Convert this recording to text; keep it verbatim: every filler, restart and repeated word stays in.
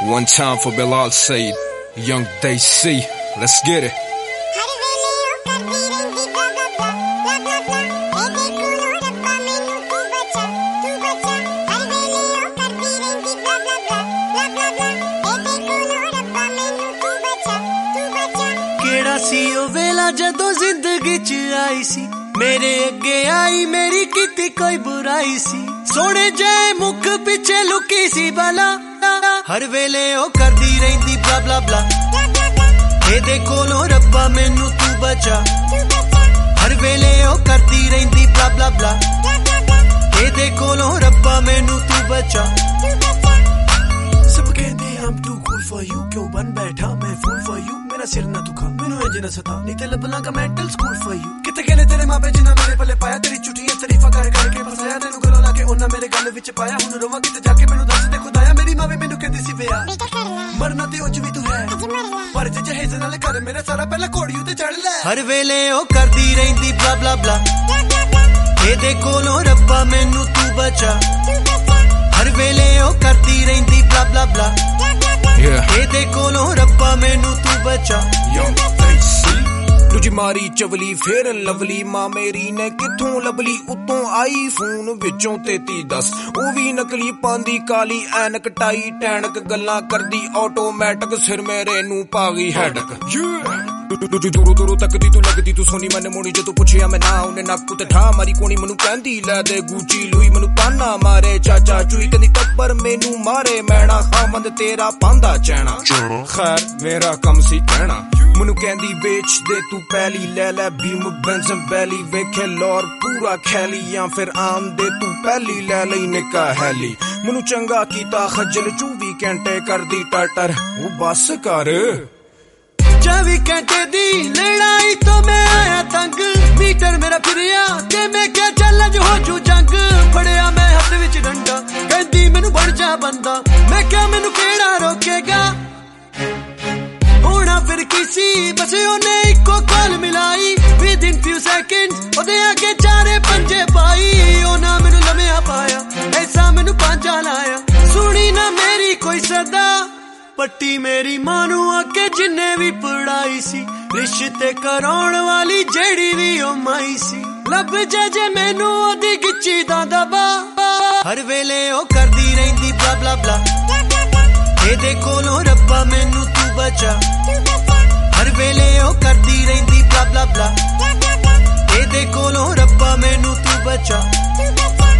One time for Bilal Said, Young Desi, let's get it. केड़ा सी ओ वेला जदों जिंदगी च आई सी, मेरे अगे आई मेरी कीती कोई बुराई सी, सोने जय मुख पिछे लुकी सी बाला, हर वेले ओ करदी रहिंदी ब्ला ब्ला ब्ला, एदे कोलों रब्बा मैनू तू बचा, हर वेले ओ करदी रहिंदी ब्ला ब्ला ब्ला, एदे कोलों रब्बा मैनू तू बचा। सब कहंदे I'm too cool for you, क्यों बन बैठा मैं fool for you, मेरा सिर ना दुखा मैनू इंज ना सता, नहीं ते लबना का मेंटल स्कूल for you। किते कहने तेरे मां पे जिन्ना मेरे पले पाया, तेरी झूठियां तारीफां कर कर के फसाया, तेनू गलों ला के ओना मेरे गल विच पाया, हुण रोवां किते जाके मैनू दस दे खुदाया, मेरी मां वे मैनू कहंदी सी विया मरना ते उज भी तू है, पर जे जहेज नाल कर मेरा सारा पहला घोड़ी उते चढ़ ले, हर वेले ओ करदी रहिंदी ब्ला ब्ला ब्ला, एदे कोलों रब्बा मैनू तू बचा, हर वेले ओ करदी रहिंदी ब्ला ब्ला ब्ला, एदे कोलों रब्बा मैनू तू बचा। तुझी मारी चवली फेर लवली, मां मेरी ने किथों लबली, उतों आई फोन विचों तेती दस, ओ भी नकली पांदी काली ऐनक टाई टैनक, गल्लां करदी ऑटोमैटिक, सिर मेरे नू पा गई हैडक। तुझी दूरों दूरों तकदी तू लगदी तू सोनी, मैंने मोनी जो तू पुछिया मैं ना उन्हें नक ते ठा मारी कोनी, मैनू कहंदी लै दे गुची लुई, मैनू ताना मारे चाचा चुई, कहंदी टब्बर मैनू मारे मैना, खामंद तेरा पांदा चैना, खैर मेरा कम सी कहना, मैनू कहंदी बेच दे तू पहली, ले ले बीम बेंजम बैली, वेखे लौर पूरा खैली, या फिर आम दे तू पहली ले लई निका हैली, मैनू चंगा कीता खज्जल चौबी घंटे कर दी टटर, वो बस कर चौबी घंटे दी लड़ाई तो मैं आया तंग, मीटर मेरा फिरिया ते मैं क्या चल अज हो जू जंग, फड़िया मैं हथ विच डंडा, कहंदी मैनू बन जा बंदा, मैं क्या मैनू केड़ा रोकेगा, होना फिर किसी बस ओने इको कॉल मिलाई, विद इन फ्यू सेकंड्स ओदे आगे चारे पंजे पाई, ओना मैनू लम्या पाया ऐसा मैनू पांजा लाया, सुनी ना मेरी कोई सदा, पट्टी मेरी मानू आके जिन्ने भी पढ़ाई सी, रिश्ते कराउण वाली जेड़ी भी ओ माई सी, लब जे जे मैनू ओदी गिच्ची दा दबा, हर वेले ओ करदी रहिंदी ब्ला ब्ला ब्ला, एदे कोलों रब्बा मैनू तू बचा, हर वेले ओ करदी रहिंदी ब्ला ब्ला ब्ला, एदे कोलों रब्बा मैनू तू बचा।